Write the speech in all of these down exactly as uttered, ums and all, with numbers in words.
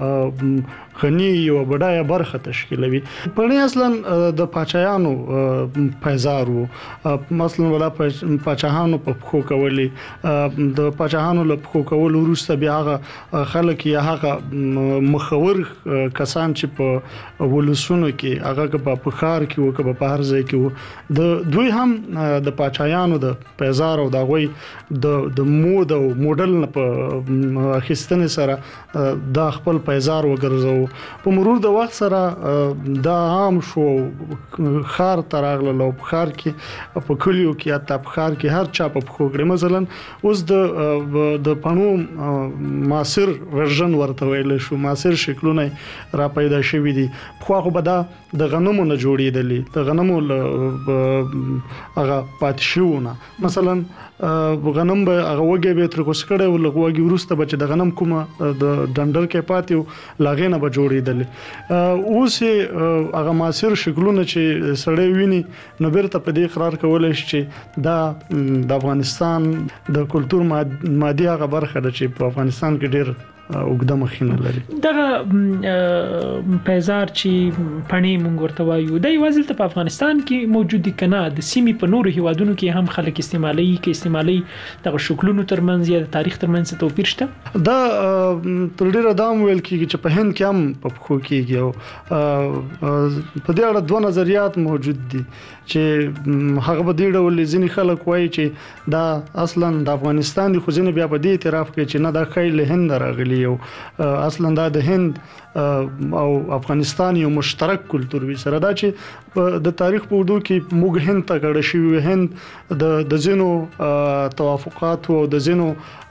غني یو بډایه برخه تشکیلوي. پړنی اصلا د پاچایانو پیزار وو، مثلا ولا پاچاهانو په پخو کولی، د پاچاهانو له پخو کول وروسته بیا هغه خلک یا هغه مخور کسان چې په ولسونو کې هغه په پخار کې وو که په هر ځای کې وو، د دوی هم د پاچایانو د پیزار او د غوي د د مود او موډل نه په اخیستنې سره دا خپل پیزار وګرځو. په مرور د وخت سره دا عام شو، خار تراغله په خار کې په کلیو کې یا په خار کې هر چا په خو کړی. مثلا اوس د د پڼو معاصر ورژن ورته ویل شو، معاصر شکلونه را پیدا شوي دي. خو خو به دا د غنمو نه جوړېدلې، د غنمو هغه پاتې شوونه، مثلا غنم به هغه وګي به تر کوس کړه او لغوږي ورسته بچ د غنم کومه د ډنډر کې پاتې لاغې نه به جوړېدل. اوس هغه معاصر شکلونه چې سړی ویني نو بیرته په دې قرار کولای شي چې دا د افغانستان د کلچر مادي هغه برخه ده چې په افغانستان کې ډېر وګړه مخینه لري. دغه پیزار چې پڼې مونږ ورته وایو د یوازې ته په افغانستان کې موجود دي کنه د سیمې په نورو هیوادونو کې هم خلک استعمالي کې استعمالي دغه شکلونو ترمنځ یا د تاریخ ترمنځ توپیر شته؟ دا تر ډیره دام ویل کیږي چې په هند کې هم په خو کېږي او په دې اړه دوه نظریات موجود دي چې هغه به دې ډول ځینې خلک وایي چې دا اصلا د افغانستان دي، خو ځینې بیا په دې اعتراف کوي چې نه دا خیل هند راغلی او اصلا دا د هند او افغانستان یو مشترک کلچر وي سره. دا چې د تاریخ په اردو کې موږ هند ته کړه شوی، هند د د زینو توافقات او د زینو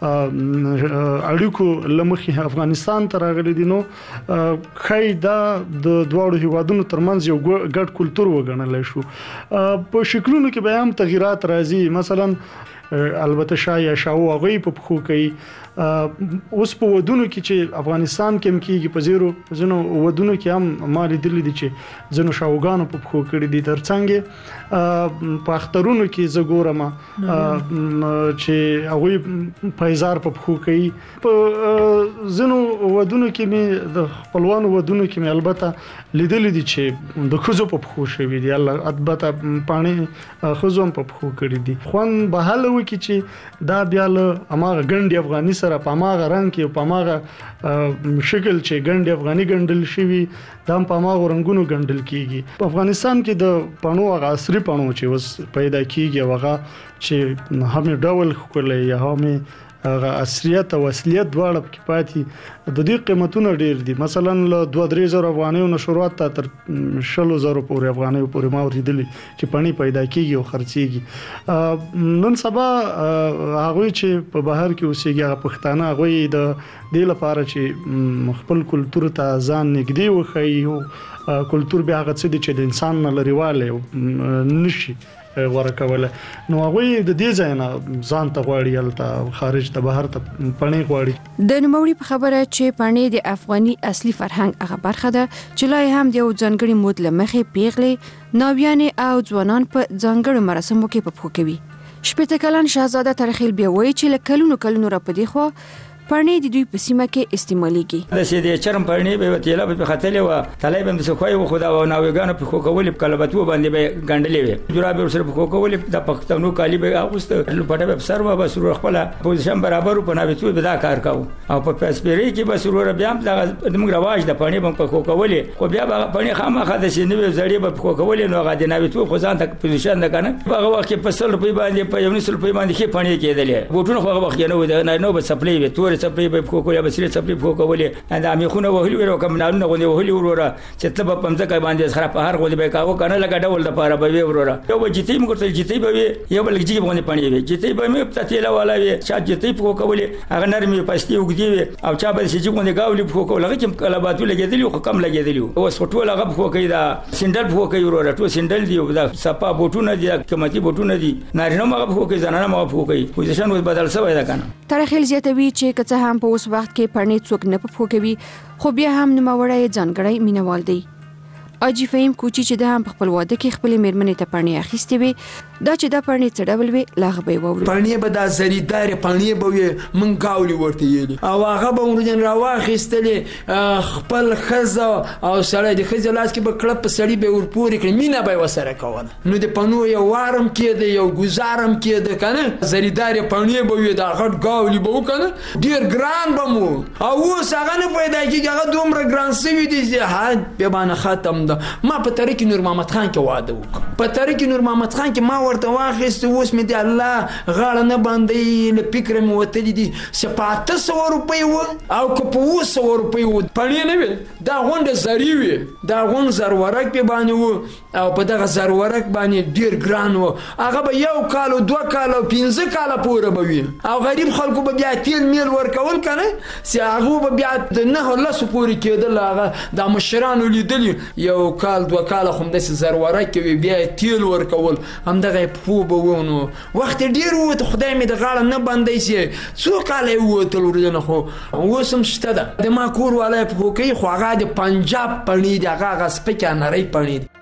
اړیکو لمخې افغانستان ته راغلي دي. نو خای دا د دوړو هیوادونو ترمنځ یو ګډ کلچر وګڼل شو. په شکلونو کې به هم تغیرات راځي، مثلا البته شای یا شاو هغه په خو کوي. اوس په ودونو کې چې افغانستان کې هم کېږي، په زیرو ځنو ودونو کې هم ما لیدلې دي چې ځنو شاوګانو په خو کړي دي. ترڅنګ په اخترونو کې زګورم چې هغه پیزار په خو کوي. په ځنو ودونو کې مې د خپلوانو ودونو کې مې البته لیدلې دي چې د خوځو په خو شوی دي، الله البته پانی خوځوم په خو کړي دي. خوان به حل وکي چې دا بیا له اماغه ګنډي افغاني سره په ماغه رنگ کې په ماغه شکل چې ګنډي افغاني ګنډل شوی دا په ماغه رنگونو ګنډل کیږي. په افغانستان کې د پڼو هغه عصري پڼو چې وس پیدا کیږي هغه چې هم ډول خولې یا هم هغه اصلیت او اصلیت دواړه کې پاتې د دې قیمتونه ډیر دي. مثلا له دوه درې زره افغانیو نه شروعات تر شلو زره پورې افغانیو پورې ما ورېدلې چې پڼې پیدا کیږي او خرڅيږي. نن سبا هغه چې په بهر کې اوسېږي هغه پښتانه هغه د دې لپاره چې خپل کلچر ته ځان نږدې وښيي او کلچر بیا هغه څه دي چې د انسان نه لريواله نشي ورکوله. نو هغه د دې ځای نه ځان ته غواړي الته خارج ته بهر ته پڼې غواړي. د نوموړي په خبره چې پڼې د افغاني اصلي فرهنګ هغه برخه ده چې لای هم د ځانګړي مود لمخې پیغلې ناویانې او ځوانان په ځانګړو مراسمو کې په پخو کوي. شپږ کلن شاهزاده ترخیل بیا وایي چې لکلونو کلونو را پدې خو پڼې د دوی په سیمه کې استعمالېږي. د سیدې چرم پڼې به وتیلا په خطلې و طالب هم څه خوای و خدا او ناوګانو په خو کول په کلبتو باندې به ګنډلې وي. جرابه سره په خو کول د پښتنو کالی به اغوست لپاره به سر و بس خپل پوزیشن برابر په ناوېتو به دا کار کاوه او په پاسپری کې به سرور بیا هم د موږ رواج د پڼې په خو کول خو بیا پڼې خامخا د سینې زړې په خو کول نو غا د ناوېتو خو ځان ته پوزیشن نه کنه هغه وخت په سل په باندې په یو نسل په باندې کې پڼې کېدلې بوټونه خو هغه وخت نه نو به سپلې وي تور سپلې به خو یا بسری سپلی په کولې دا میخونه وهلی ورو کوم نارونه غوندي وهلی وروره چې ته په پمځه کې باندې خراب هر غوندي به کاوه کنه لګا ډول د پاره به وروره یو به جتی موږ ته جتی به یو بل جتی باندې پانی وي جتی به مې په تیلا والا وي چې جتی په کولې هغه نرمي پستی وګدي وي او چا به چې غوندي گاولي په کولې چې کلباتو لګیدلی خو کم لګیدلی او سټول هغه په کوي دا سندل په کوي وروره ټو سندل دی دا صفا بوټونه دي قیمتي بوټونه دي نارینه مغه په کوي زنانه مغه په کوي پوزیشن و بدل شوی دا کنه. ترخیل زیاتوي چې کڅه هم په اوس وخت کې پړنې څوک نه په کوي خو بیا هم نوموړی ځانګړی مینوال دی. اجي فهم کوچی چې د هم په خپل واده کې خپل میرمنې ته پړنی اخیستې وي دا چې دا پړنی څه ډول وي لاغه به ووري پړنی به د زریدار پړنی به وي من گاولي ورته یلی او هغه به ورجن راواخیستلې خپل خزه او سړی د خزه لاس کې به کړه په سړی به ورپورې کړي مینه به وسره کوله نو د پنو یو وارم کېده یو گزارم کېده کنه زریدار پړنی به وي دا غټ گاولي به وکنه ډیر ګران به مو او اوس هغه نه پیدا کېږي هغه دومره ګران سوي دي چې حد به باندې ختم ده ما په طریق نور محمد خان کې واده وکړ په طریق نور محمد خان کې ما ورته واخیست اوس مې دی الله غاړه نه باندې له فکر مې وتلی دي چې په اته سوه روپۍ و او که په اوه سوه روپۍ و پړې نه وي دا غونډه زري وي دا غونډ زرورک پې باندې و او په دغه زرورک باندې ډېر ګران و هغه به یو کال او دوه کال او پنځه کاله پورې به وي او غریب خلکو به بیا تیل میل ورکول که نه چې هغو به بیا د نهو لسو پورې کېدل هغه دا مشرانو لیدلي یو کال دوه کاله خو همداسې زرورک وي بیا یې تیل ورکول همدغه یې پښو به و نو وخت یې ډېر ووت خدای مې د غاړه نه بندی چې څو کاله یې ووتل ورځنه خو اوس هم شته ده د ما کور والا یې پښو کوي خو هغه د پنجاب پړنی دی هغه هغه سپکې نرۍ پړنی دی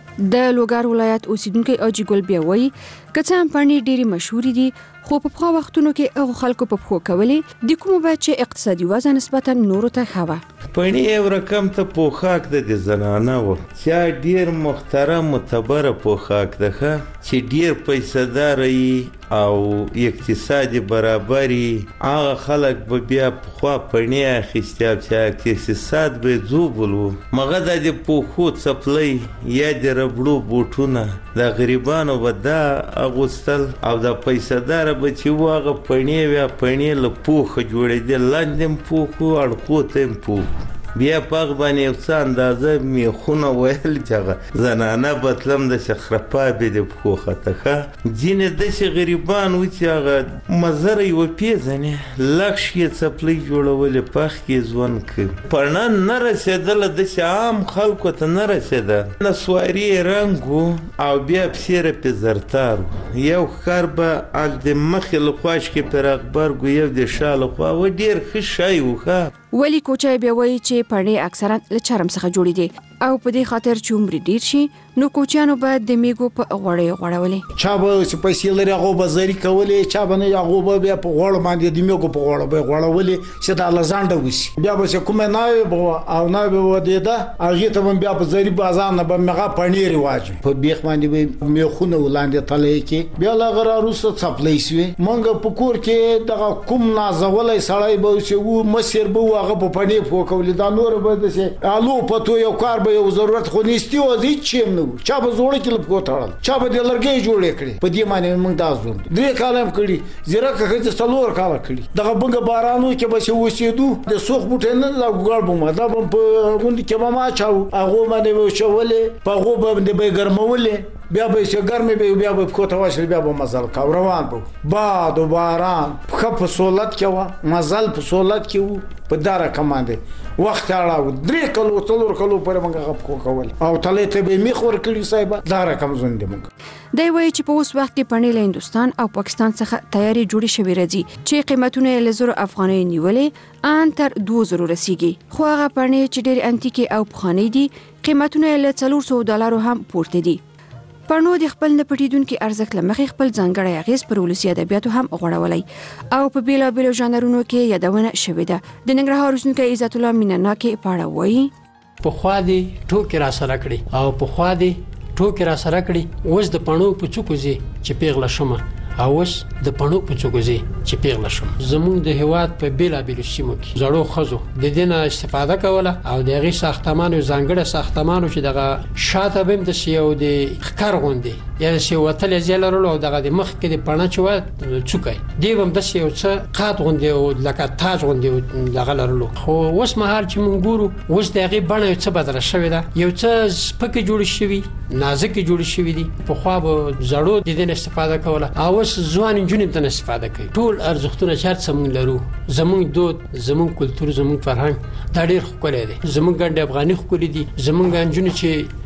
د لوګر ولایت اوسیدونکو اجي ګل بیا وایي که څه هم پړنی ډېرې مشهورې دي خو په پخوا وختونو کې هغو خلکو په پښو کولې د کومو باید چې اقتصادي وضع نسبتا نورو ته ښه وه پړنی یو رقم ته پوښاک ده د زنانه و چې ډېر محترم معتبره پوښاک ده ښه چې ډېر پیسه‌داره وي او اقتصادي برابر وي هغه خلک به بیا پخوا پړنی اخیستې او چې اقتصاد به یې زوبل و مغه دا د پوښو څپلۍ یا د ربړو بوټونه د غریبانو به دا اغوستل او د پیسه‌داره به چې و هغه پړنی بیا پړنی له پوښه جوړېدل لاندې هم پوښ و اړخو ته هم پوښ بیا په هغه باندې یو څه اندازه میخونه ویل چې هغه زنانه بتلم داسې خرپابې د پښو خطه ښه ځینې داسې غریبان و چې هغه مزره یې وپېژنې لکش یې څپلۍ جوړولې پخ کې ژوند کوي پړنه نه رسېدله داسې عام خلکو ته نه رسېده نسواري یې رنګ و او بیا پسې رپې زرتار و یو ښکار به د مخې له خوا چې پرې غبرګ و یو د شا له خوا و ډېر ښه شی و ښه ولی کوچای بیا وایي چې پړنی اکثرا له چرم څخه جوړې دي او په دې خاطر چې عمر ډیر شي نو کوچیانو باید د میګو په غوړې غوړولې چا به چې پیسې لري هغه به زری کولې چا به نه هغه به بیا په غوړ باندې د میګو په غوړ به غوړولې چې دا لزانډه وسی بیا به چې کومه نه به او نه به ودیدا هغه ته بیا په زری بازار نه به مغه پړنی رواج په بیخ باندې به میخونه ولاندې تلې کې بیا لا غره روسه څپلې سوي مونږ په کور کې دغه کوم نازولې سړی به چې و مسیر به هغه په پړنی فوکولې دا نور به دسه الو پتو یو کار به یو ضرورت خو نيستي او هیڅ چیم نه چا به زوړ کې لپ کوتړل چا به د لرګي جوړې کړې په دې معنی موږ دا زوم درې کالم کړي زیرا که چې څلور کال کړي دغه بنګ بارانو کې به شو وسیدو د سوخ بوټ نه لا ګړ بوم دا په غوند کې ما چاو هغه باندې شولې په هغه باندې به ګرمولې بیا به چې ګرمه به بیا به کوته واشه بیا به مزل کا روان به باد و باران خپ سولت کې و مزل په سولت کې و په دارا کمانده وخت اړه درې کلو څلور کلو پر موږ غپ کو کول او تلې ته به میخ ور کړی صاحب دارا کم زنده موږ دی وایي چې په اوس وخت کې پړنی له هندستان او پاکستان څخه تیاری جوړی شوی راځي چې قیمتونه له زر افغانۍ نیولې ان تر دوه زره رسیږي خو هغه پړنی چې ډېر انتیکي او پخوانی دي قیمتونه له څلور سوه ډالرو هم پورته دي پړنو د خپل نه پټیدونکو ارزښت لمخې خپل ځانګړی اغیز پر ولسی ادبیاتو هم غوړولای او په بیلابیلو ژانرونو کې یادونه شوې ده د ننګرهار اوسیدونکو عزت الله میننا کې پاړه وایي په خوا دي ټوکې را سره کړي او په خوا دي ټوکې را سره کړي اوس د پړنو په څوکو زی چې پیغله شمه او اوس د پړنو په څوکو زی چې پیغله شم زموږ د هواد په بیلابیلو سیمو کې زړو خزو د دې نه استفاده کوله او د هغې ساختمانو ځانګړي ساختمانو چې دغه شاته به هم داسې یو د ښکر غوندې یا داسې یو وتلې ځای لرلو او دغه د مخ کې د پړنه چې وه څوکی دی به هم داسې یو څه قات غوندې او لکه تاج غوندې دغه لرلو خو اوس مهال چې موږ ګورو اوس د هغې بڼه یو څه بدله شوې ده یو څه سپکې جوړې شوي نازکې جوړې شوي دي پخوا به زړو د دې نه استفاده کوله او اوس ځوان نجونې ته استفاده کوي ټول ارزښتونه چې هر څه موږ لرو زموږ دود زموږ کلتور زموږ فرهنګ دا ډېر ښکلی دی زموږ ګنډې افغاني ښکلي دي زموږ نجونې چې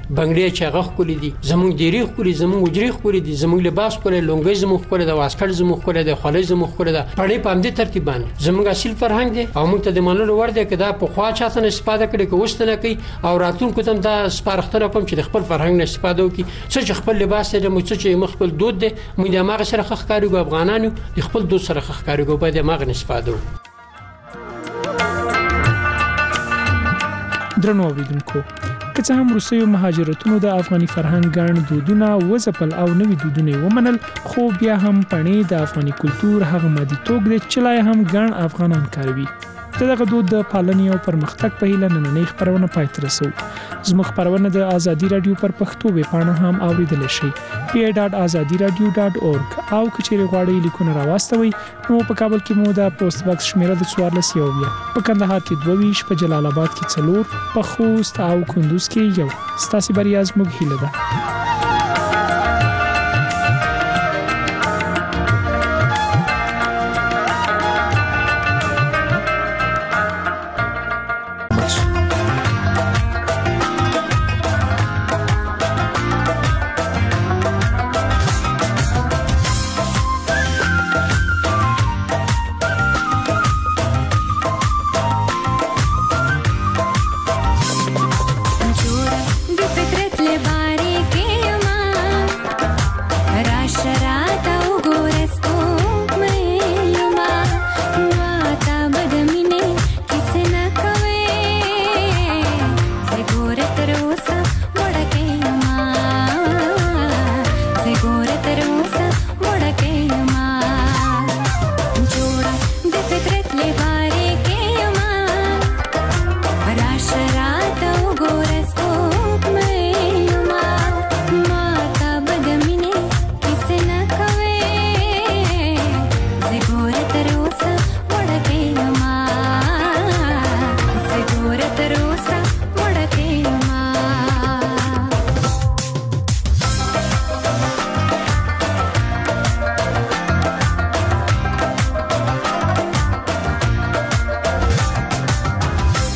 بنگړي چې هغه خولي دي زمونږ ډيري خولي زمونږ وجري خولي دي زمونږ لباس خولي لونګي زمونږ خولي د واسکټ زمونږ خولي د خولي زمونږ خولي د پړې په دې ترتیب باندې زمونږ اصل فرهنګ دي او موږ ته د منلو ور دي کدا په خوا چاته استفاده کړي کو وستنه کوي او راتلونکو تم دا سپارښتنه کوم چې د خپل فرهنګ نه استفاده وکړي چې خپل لباس دې موږ چې خپل دود دي موږ د ماغه سره خخکاریګو افغانانو د خپل دود سره خخکاریګو په دې ماغه استفاده وکړي. درنو اوریدونکو که څه هم روسیو مهاجرتونو د افغاني فرهنګ ګڼ دودونه وځپل او نوي دودونه ومنل خو بیا هم پڼې د افغاني کلچر هغه مادي توګ دی چې لا هم ګڼ افغانان کاروي. دغه دود د پالنې او پرمختګ په هیله نننۍ خبرونه پای ته رسو. زموږ خبرونه د ازادي رادیو پر پښتو ویب پاڼه هم اوریدل شي پی ای ډاټ ازادي رادیو ډاټ اورګ او کچېره غواړئ لیکونه راوستوي نو په کابل کې مو د پوسټ باکس شمیره د څوارلس یو بیا په کندهار کې دوه ویشت په جلال آباد کې څلور په خوست او کندوز کې یو ستاسو بریا زموږ هیله ده.